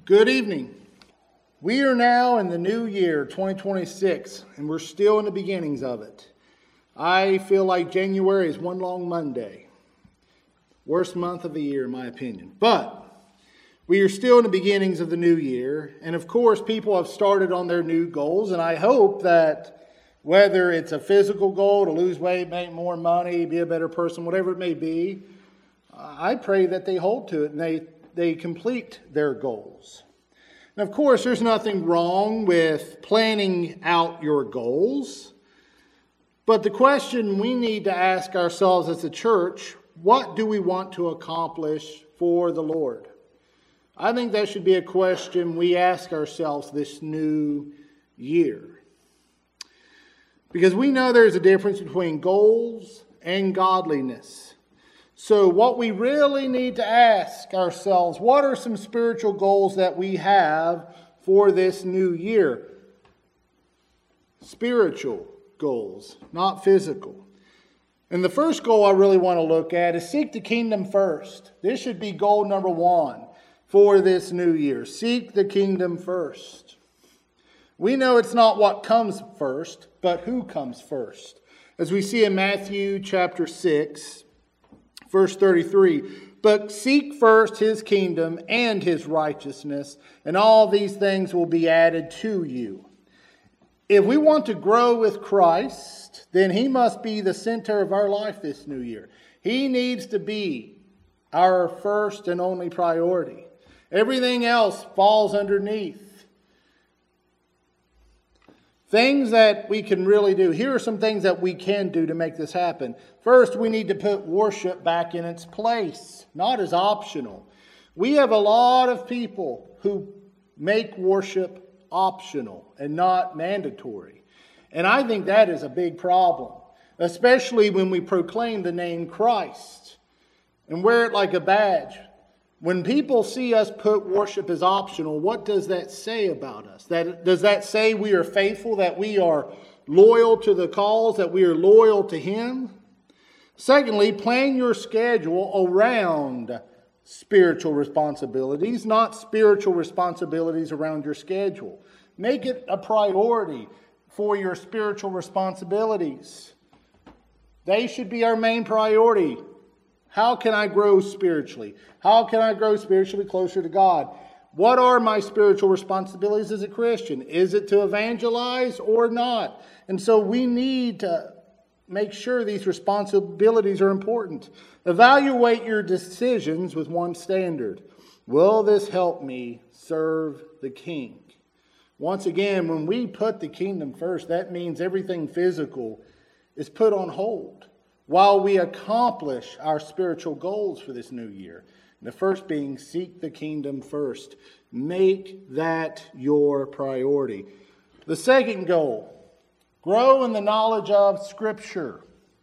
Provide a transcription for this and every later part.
Good evening. We are now in the new year, 2026, and we're still in the beginnings of it. I feel like January is one long Monday. Worst month of the year, in my opinion. But we are still in the beginnings of the new year, and of course, people have started on their new goals, and I hope that whether it's a physical goal to lose weight, make more money, be a better person, whatever it may be, I pray that they hold to it and they complete their goals. And of course, there's nothing wrong with planning out your goals. But the question we need to ask ourselves as a church, what do we want to accomplish for the Lord? I think that should be a question we ask ourselves this new year. Because we know there's a difference between goals and godliness. So what we really need to ask ourselves, what are some spiritual goals that we have for this new year? Spiritual goals, not physical. And the first goal I really want to look at is seek the kingdom first. This should be goal number one for this new year. Seek the kingdom first. We know it's not what comes first, but who comes first. As we see in Matthew chapter 6, Verse 33, but seek first his kingdom and his righteousness, and all these things will be added to you. If we want to grow with Christ, then he must be the center of our life this new year. He needs to be our first and only priority. Everything else falls underneath. Things that we can really do. Here are some things that we can do to make this happen. First, we need to put worship back in its place, not as optional. We have a lot of people who make worship optional and not mandatory. And I think that is a big problem, especially when we proclaim the name Christ and wear it like a badge. When people see us put worship as optional, what does that say about us? Does that say we are faithful, that we are loyal to the cause, that we are loyal to Him? Secondly, plan your schedule around spiritual responsibilities, not spiritual responsibilities around your schedule. Make it a priority for your spiritual responsibilities. They should be our main priority. How can I grow spiritually? How can I grow spiritually closer to God? What are my spiritual responsibilities as a Christian? Is it to evangelize or not? And so we need to make sure these responsibilities are important. Evaluate your decisions with one standard. Will this help me serve the King? Once again, when we put the kingdom first, that means everything physical is put on hold while we accomplish our spiritual goals for this new year. The first being, seek the kingdom first. Make that your priority. The second goal, grow in the knowledge of Scripture.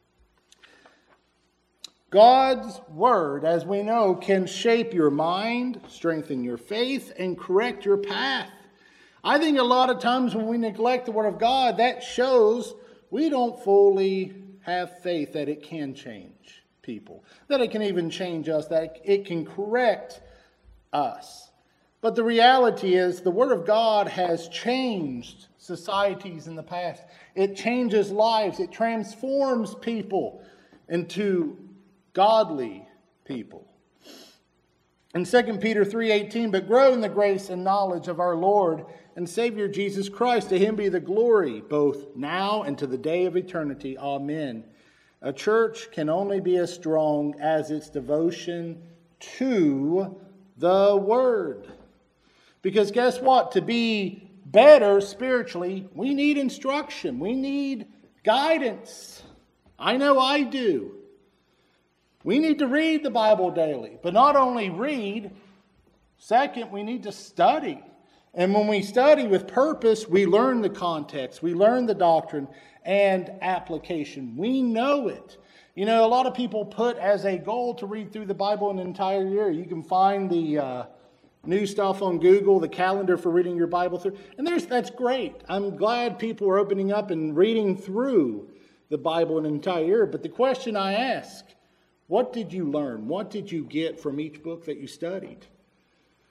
God's Word, as we know, can shape your mind, strengthen your faith, and correct your path. I think a lot of times when we neglect the Word of God, that shows we don't fully have faith that it can change people, that it can even change us, that it can correct us. But the reality is the Word of God has changed societies in the past. It changes lives. It transforms people into godly people. In 2 Peter 3:18, but grow in the grace and knowledge of our Lord and Savior Jesus Christ. To Him be the glory, both now and to the day of eternity. Amen. A church can only be as strong as its devotion to the Word. Because guess what? To be better spiritually, we need instruction. We need guidance. I know I do. We need to read the Bible daily. But not only read, second, we need to study. And when we study with purpose, we learn the context, we learn the doctrine and application. We know it. You know, a lot of people put as a goal to read through the Bible an entire year. You can find the new stuff on Google, the calendar for reading your Bible through. And that's great. I'm glad people are opening up and reading through the Bible an entire year. But the question I ask, what did you learn? What did you get from each book that you studied?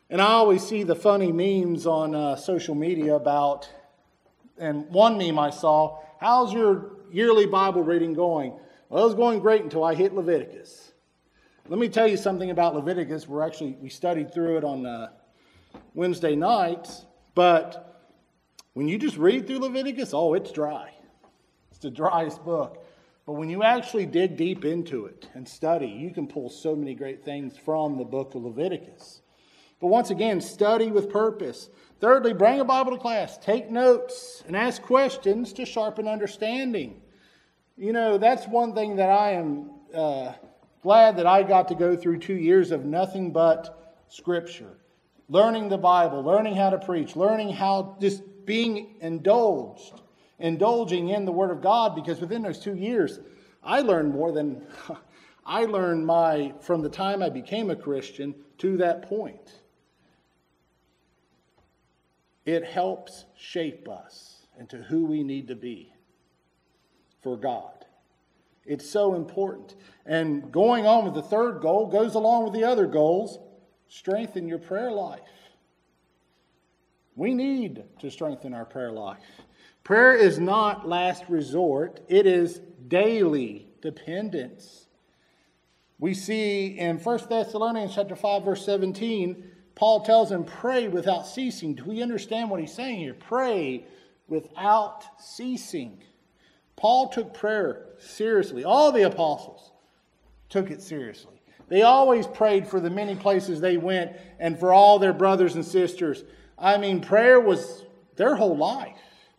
And I always see the funny memes on social media about, and one meme I saw, how's your yearly Bible reading going? Well, it was going great until I hit Leviticus. Let me tell you something about Leviticus. We studied through it on Wednesday nights, but when you just read through Leviticus, it's dry. It's the driest book. But when you actually dig deep into it and study, you can pull so many great things from the book of Leviticus. But once again, study with purpose. Thirdly, bring a Bible to class. Take notes and ask questions to sharpen understanding. That's one thing that I am glad that I got to go through 2 years of nothing but Scripture. Learning the Bible, learning how to preach, learning how just being indulging in the Word of God, because within those 2 years, I learned more than I learned from the time I became a Christian to that point. It helps shape us into who we need to be for God. It's so important. And going on with the third goal goes along with the other goals. Strengthen your prayer life. We need to strengthen our prayer life. Prayer is not last resort. It is daily dependence. We see in 1 Thessalonians chapter 5, verse 17, Paul tells them, pray without ceasing. Do we understand what he's saying here? Pray without ceasing. Paul took prayer seriously. All the apostles took it seriously. They always prayed for the many places they went and for all their brothers and sisters. Prayer was their whole life.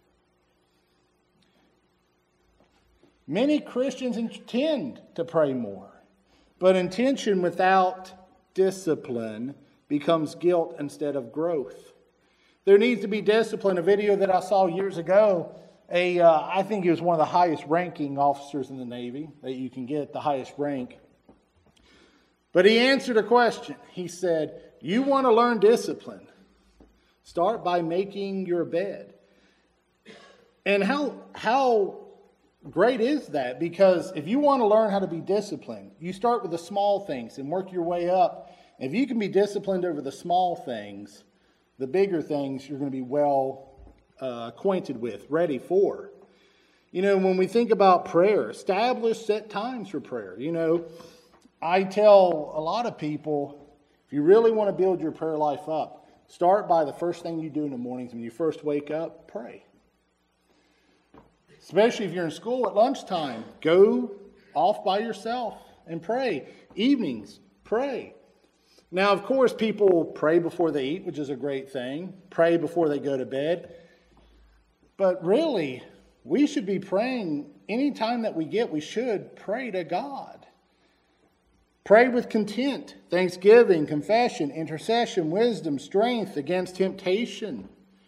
Many Christians intend to pray more, but intention without discipline becomes guilt instead of growth. There needs to be discipline. A video that I saw years ago, I think he was one of the highest ranking officers in the Navy that you can get, the highest rank. But he answered a question. He said, you want to learn discipline? Start by making your bed. And how great is that? Because if you want to learn how to be disciplined, you start with the small things and work your way up. If you can be disciplined over the small things, the bigger things you're going to be well acquainted with, ready for. When we think about prayer, establish set times for prayer. I tell a lot of people, if you really want to build your prayer life up, start by the first thing you do in the mornings when you first wake up, pray. Especially if you're in school at lunchtime, go off by yourself and pray. Evenings, pray. Now, of course, people pray before they eat, which is a great thing. Pray before they go to bed. But really, we should be praying any time that we get. We should pray to God. Pray with content, thanksgiving, confession, intercession, wisdom, strength against temptation.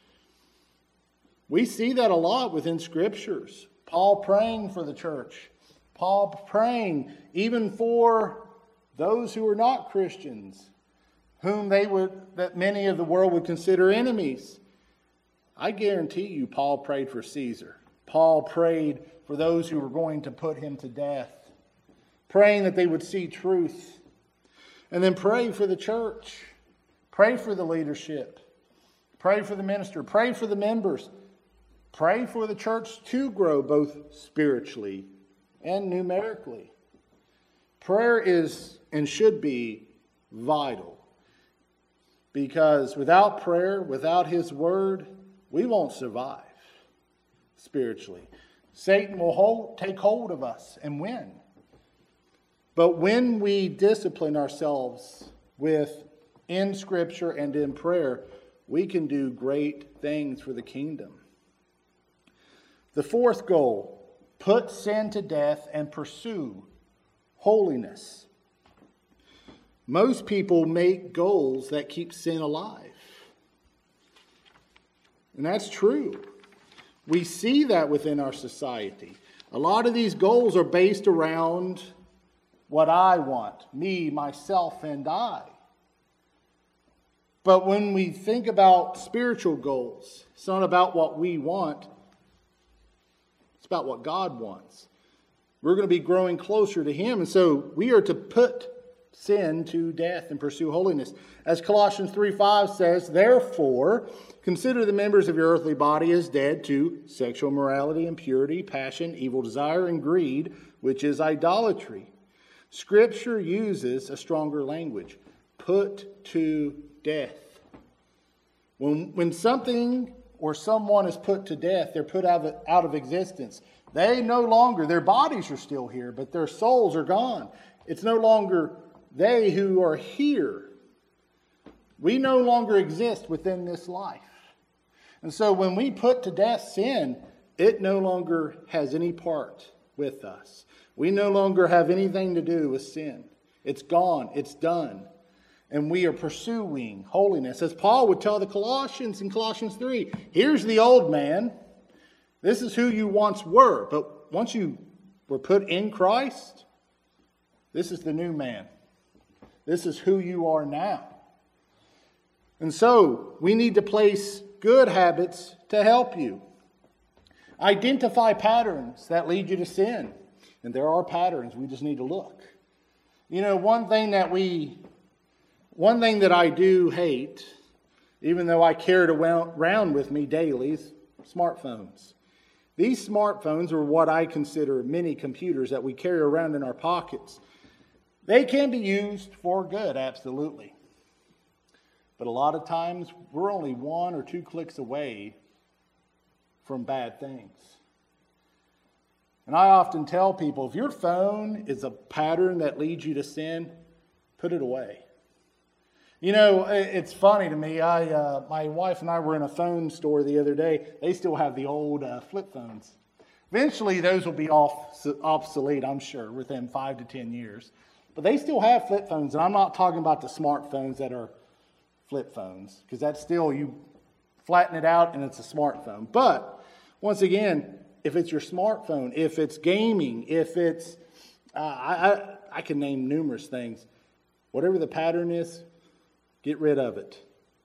We see that a lot within Scriptures. Paul praying for the church. Paul praying even for those who are not Christians, that many of the world would consider enemies. I guarantee you Paul prayed for Caesar. Paul prayed for those who were going to put him to death, praying that they would see truth. And then pray for the church. Pray for the leadership. Pray for the minister. Pray for the members. Pray for the church to grow both spiritually and numerically. Prayer is and should be vital. Because without prayer, without His Word, we won't survive spiritually. Satan will take hold of us and win. But when we discipline ourselves in Scripture and in prayer, we can do great things for the kingdom. The fourth goal, put sin to death and pursue holiness. Most people make goals that keep sin alive. And that's true. We see that within our society. A lot of these goals are based around what I want, me, myself, and I. But when we think about spiritual goals, it's not about what we want. It's about what God wants. We're going to be growing closer to Him. And so we are to put sin to death and pursue holiness. As Colossians 3:5 says, therefore, consider the members of your earthly body as dead to sexual immorality, impurity, passion, evil desire, and greed, which is idolatry. Scripture uses a stronger language. Put to death. When something or someone is put to death, they're put out of existence. They no longer, their bodies are still here, but their souls are gone. It's no longer they who are here. We no longer exist within this life. And so when we put to death sin, it no longer has any part with us. We no longer have anything to do with sin. It's gone. It's done. And we are pursuing holiness. As Paul would tell the Colossians in Colossians 3, here's the old man. This is who you once were. But once you were put in Christ, this is the new man. This is who you are now. And so we need to place good habits to help you. Identify patterns that lead you to sin. And there are patterns. We just need to look. You know, one thing that I do hate, even though I carry it around with me daily, is smartphones. These smartphones are what I consider mini computers that we carry around in our pockets. They can be used for good, absolutely. But a lot of times, we're only 1 or 2 clicks away from bad things. And I often tell people, if your phone is a pattern that leads you to sin, put it away. You know, it's funny to me. My wife and I were in a phone store the other day. They still have the old flip phones. Eventually, those will be obsolete, I'm sure, within 5 to 10 years. But they still have flip phones. And I'm not talking about the smartphones that are flip phones, because that's still, you flatten it out and it's a smartphone. But once again, if it's your smartphone, if it's gaming, if it's, I can name numerous things. Whatever the pattern is, get rid of it.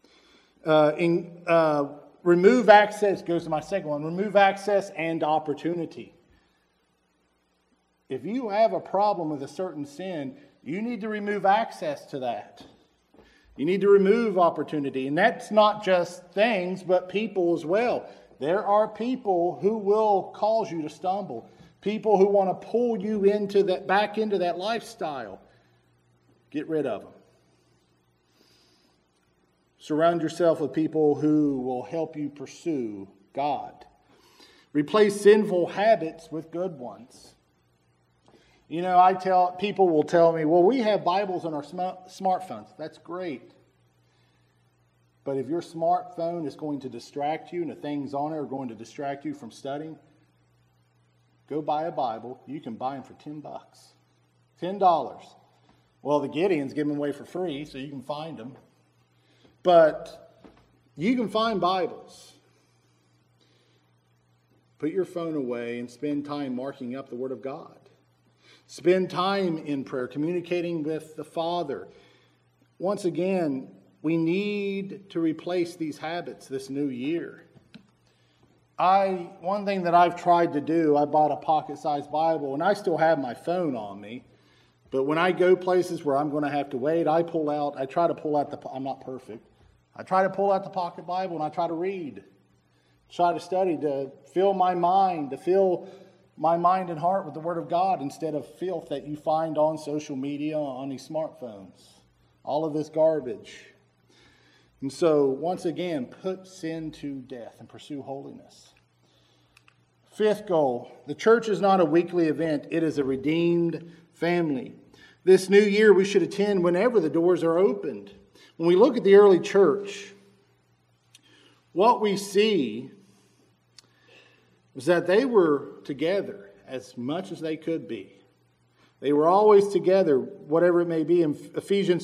Remove access goes to my second one. Remove access and opportunity. If you have a problem with a certain sin, you need to remove access to that. You need to remove opportunity. And that's not just things, but people as well. There are people who will cause you to stumble. People who want to pull you back into that lifestyle. Get rid of them. Surround yourself with people who will help you pursue God. Replace sinful habits with good ones. You know, people will tell me, well, we have Bibles on our smartphones. That's great. But if your smartphone is going to distract you and the things on it are going to distract you from studying, go buy a Bible. You can buy them for $10. $10. Well, the Gideons give them away for free, so you can find them. But you can find Bibles. Put your phone away and spend time marking up the Word of God. Spend time in prayer, communicating with the Father. Once again, we need to replace these habits this new year. One thing that I've tried to do, I bought a pocket-sized Bible, and I still have my phone on me. But when I go places where I'm going to have to wait, I'm not perfect. I try to pull out the pocket Bible and I try to read. Try to study, to fill my mind and heart with the Word of God instead of filth that you find on social media, on these smartphones. All of this garbage. And so, once again, put sin to death and pursue holiness. Fifth goal, the church is not a weekly event. It is a redeemed family. This new year, we should attend whenever the doors are opened. When we look at the early church, what we see was that they were together as much as they could be. They were always together, whatever it may be. In Ephesians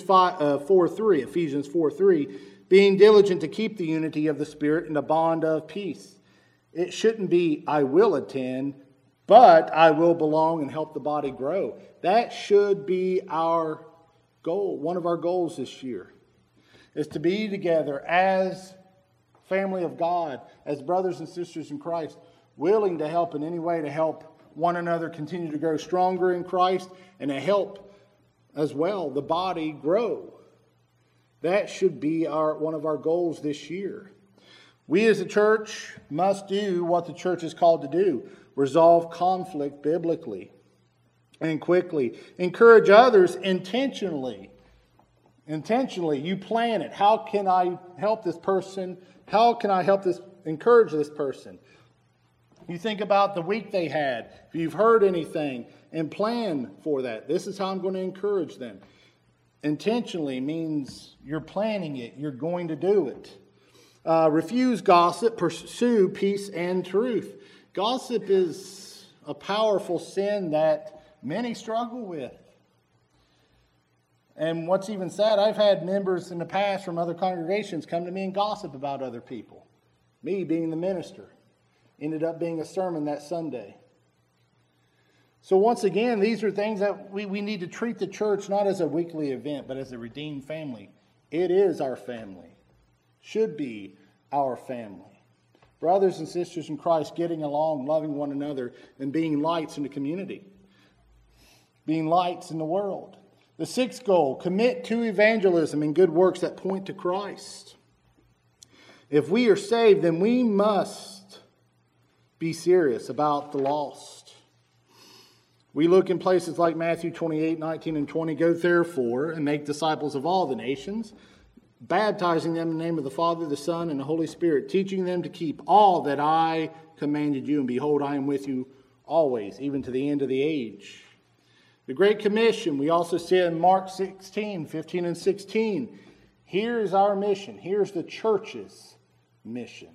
4:3, being diligent to keep the unity of the Spirit in the bond of peace. It shouldn't be, I will attend, but I will belong and help the body grow. That should be our goal. One of our goals this year is to be together as family of God, as brothers and sisters in Christ, willing to help in any way to help one another continue to grow stronger in Christ and to help as well, the body, grow. That should be one of our goals this year. We as a church must do what the church is called to do. Resolve conflict biblically and quickly. Encourage others intentionally. Intentionally, you plan it. How can I help this person? How can I encourage this person? You think about the week they had. If you've heard anything, and plan for that. This is how I'm going to encourage them. Intentionally means you're planning it. You're going to do it. Refuse gossip. Pursue peace and truth. Gossip is a powerful sin that many struggle with. And what's even sad, I've had members in the past from other congregations come to me and gossip about other people. Me being the minister. Ended up being a sermon that Sunday. So once again, these are things that we need to treat the church not as a weekly event, but as a redeemed family. It is our family. Should be our family. Brothers and sisters in Christ, getting along, loving one another, and being lights in the community. Being lights in the world. The sixth goal, commit to evangelism and good works that point to Christ. If we are saved, then we must be serious about the lost. We look in places like Matthew 28, 19, and 20. Go therefore and make disciples of all the nations, baptizing them in the name of the Father, the Son, and the Holy Spirit, teaching them to keep all that I commanded you. And behold, I am with you always, even to the end of the age. The Great Commission, we also see in Mark 16, 15, and 16. Here's our mission. Here's the church's mission.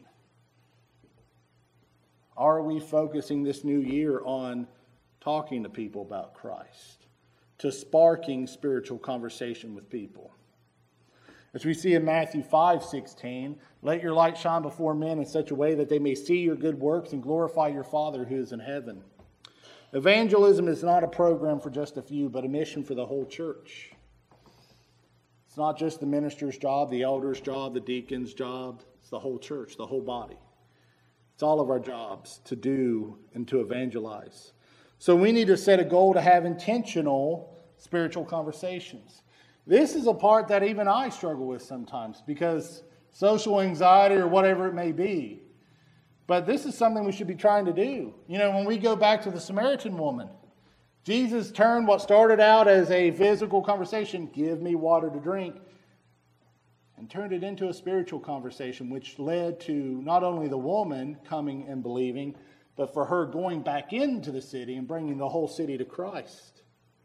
Are we focusing this new year on talking to people about Christ, to sparking spiritual conversation with people? As we see in Matthew 5:16, let your light shine before men in such a way that they may see your good works and glorify your Father who is in heaven. Evangelism is not a program for just a few, but a mission for the whole church. It's not just the minister's job, the elder's job, the deacon's job. It's the whole church, the whole body. It's all of our jobs to do and to evangelize. So we need to set a goal to have intentional spiritual conversations. This is a part that even I struggle with sometimes because social anxiety or whatever it may be. But this is something we should be trying to do. You know, when we go back to the Samaritan woman, Jesus turned what started out as a physical conversation, give me water to drink, and turned it into a spiritual conversation, which led to not only the woman coming and believing, but for her going back into the city and bringing the whole city to Christ.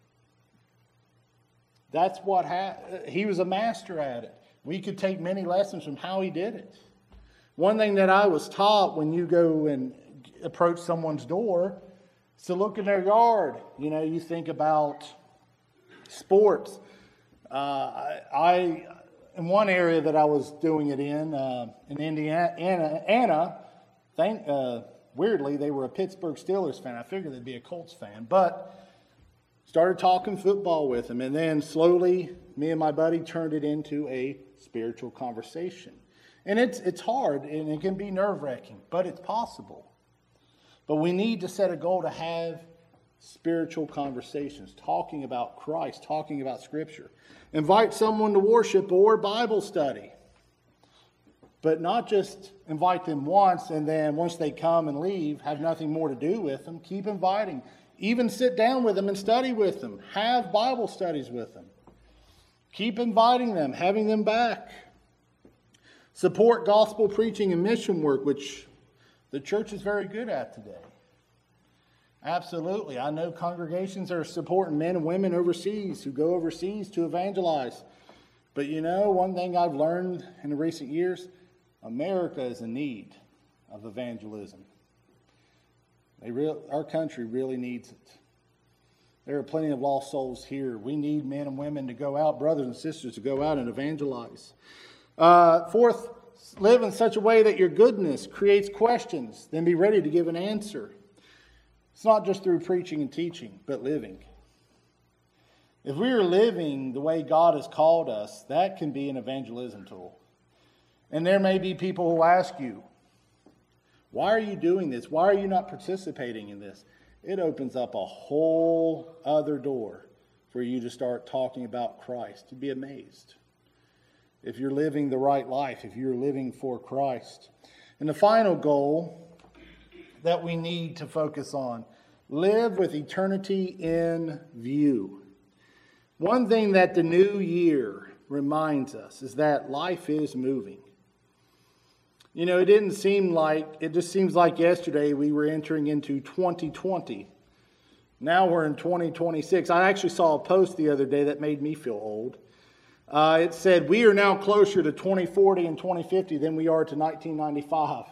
That's what he was a master at it. We could take many lessons from how he did it. One thing that I was taught when you go and approach someone's door is to look in their yard. You know, you think about sports. In one area that I was doing it in Indiana, weirdly, they were a Pittsburgh Steelers fan. I figured they'd be a Colts fan, but started talking football with them, and then slowly, me and my buddy turned it into a spiritual conversation. And it's hard, and it can be nerve-wracking, but it's possible. But we need to set a goal to have spiritual conversations, talking about Christ, talking about Scripture. Invite someone to worship or Bible study. But not just invite them once, and then once they come and leave, have nothing more to do with them. Keep inviting. Even sit down with them and study with them. Have Bible studies with them. Keep inviting them, having them back. Support gospel preaching and mission work, which the church is very good at today. Absolutely. I know congregations are supporting men and women overseas who go overseas to evangelize. But you know, one thing I've learned in the recent years, America is in need of evangelism. Our country really needs it. There are plenty of lost souls here. We need men and women to go out, brothers and sisters, to go out and evangelize. Fourth, live in such a way that your goodness creates questions, then be ready to give an answer. It's not just through preaching and teaching, but living. If we are living the way God has called us, that can be an evangelism tool. And there may be people who ask you, why are you doing this? Why are you not participating in this? It opens up a whole other door for you to start talking about Christ. You'd be amazed if you're living the right life, if you're living for Christ. And the final goal that we need to focus on, live with eternity in view. One thing that the new year reminds us is that life is moving. You know, it just seems like yesterday we were entering into 2020. Now we're in 2026. I actually saw a post the other day that made me feel old. It said, we are now closer to 2040 and 2050 than we are to 1995.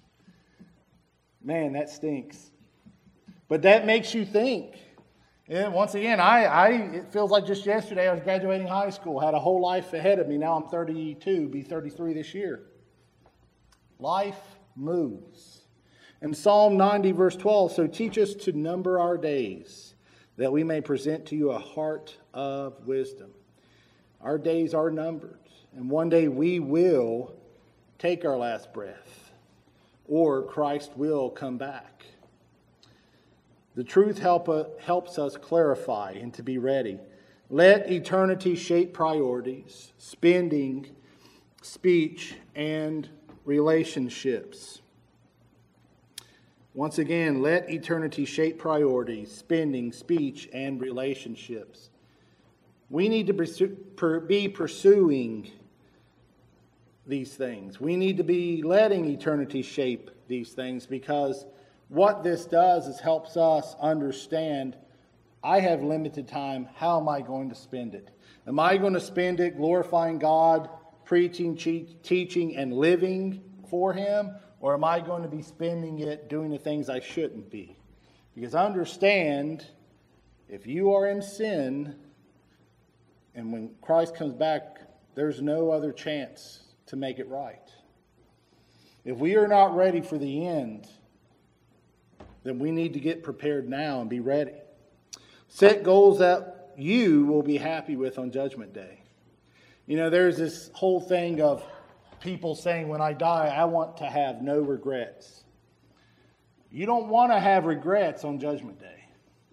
Man, that stinks. But that makes you think. And once again, it feels like just yesterday I was graduating high school, had a whole life ahead of me. Now I'm 32, be 33 this year. Life moves. In Psalm 90, verse 12, so teach us to number our days, that we may present to you a heart of wisdom. Our days are numbered, and one day we will take our last breath, or Christ will come back. The truth helps us clarify and to be ready. Let eternity shape priorities, spending, speech, and relationships. Once again, let eternity shape priorities, spending, speech, and relationships. We need to be pursuing these things. We need to be letting eternity shape these things, because what this does is helps us understand, I have limited time. How am I going to spend it? Am I going to spend it glorifying God, preaching, teaching, and living for Him? Or am I going to be spending it doing the things I shouldn't be? Because understand, if you are in sin, and when Christ comes back, there's no other chance to make it right. If we are not ready for the end, then we need to get prepared now and be ready. Set goals that you will be happy with on Judgment Day. You know, there's this whole thing of people saying, when I die, I want to have no regrets. You don't want to have regrets on Judgment Day.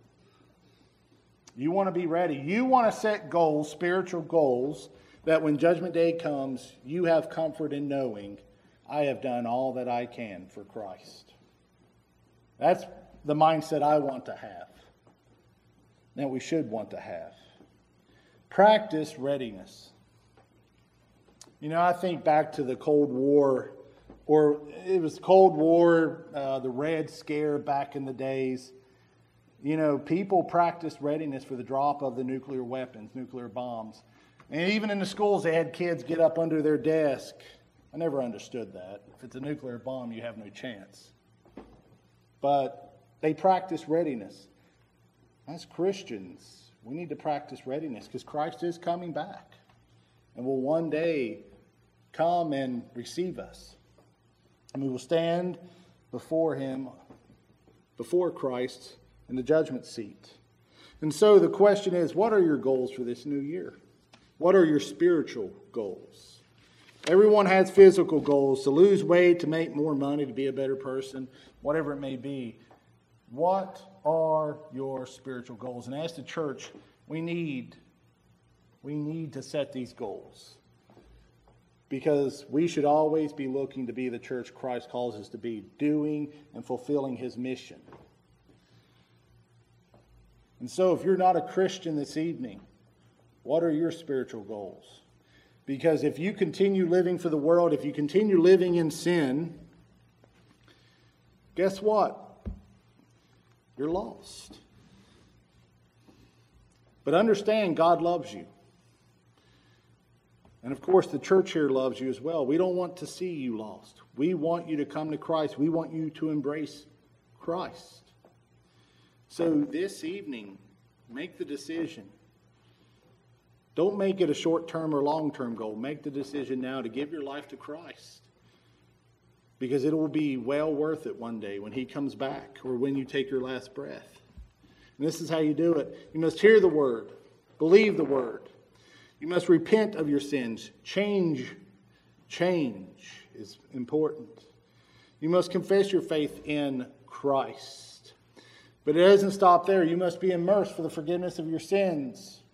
You want to be ready. You want to set goals, spiritual goals, that when Judgment Day comes, you have comfort in knowing, I have done all that I can for Christ. That's the mindset I want to have, that we should want to have. Practice readiness. You know, I think back to the Cold War, or it was Cold War, the Red Scare back in the days. You know, people practiced readiness for the drop of the nuclear weapons, nuclear bombs. And even in the schools, they had kids get up under their desk. I never understood that. If it's a nuclear bomb, you have no chance. But they practice readiness. As Christians, we need to practice readiness because Christ is coming back and will one day come and receive us. And we will stand before Him, before Christ, in the judgment seat. And so the question is, what are your goals for this new year? What are your spiritual goals? Everyone has physical goals, to lose weight, to make more money, to be a better person, whatever it may be. What are your spiritual goals? And as the church, we need to set these goals, because we should always be looking to be the church Christ calls us to be, doing and fulfilling His mission. And so if you're not a Christian this evening, what are your spiritual goals? Because if you continue living for the world, if you continue living in sin, guess what? You're lost. But understand, God loves you. And of course, the church here loves you as well. We don't want to see you lost. We want you to come to Christ. We want you to embrace Christ. So this evening, make the decision. Don't make it a short-term or long-term goal. Make the decision now to give your life to Christ. Because it will be well worth it one day when He comes back, or when you take your last breath. And this is how you do it. You must hear the Word. Believe the Word. You must repent of your sins. Change is important. You must confess your faith in Christ. But it doesn't stop there. You must be immersed for the forgiveness of your sins.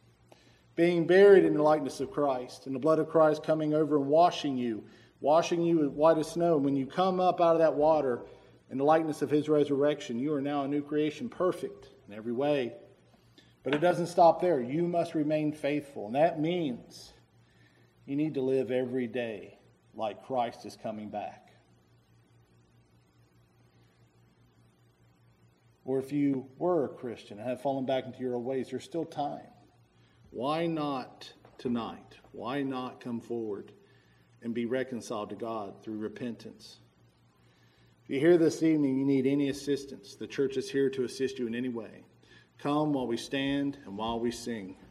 being buried in the likeness of Christ, and the blood of Christ coming over and washing you as white as snow. When you come up out of that water in the likeness of his resurrection, you are now a new creation, perfect in every way. But it doesn't stop there. You must remain faithful, and that means you need to live every day like Christ is coming back. Or if you were a Christian and have fallen back into your old ways, there's still time. Why not tonight? Why not come forward and be reconciled to God through repentance? If you're here this evening, you need any assistance, the church is here to assist you in any way. Come while we stand and while we sing.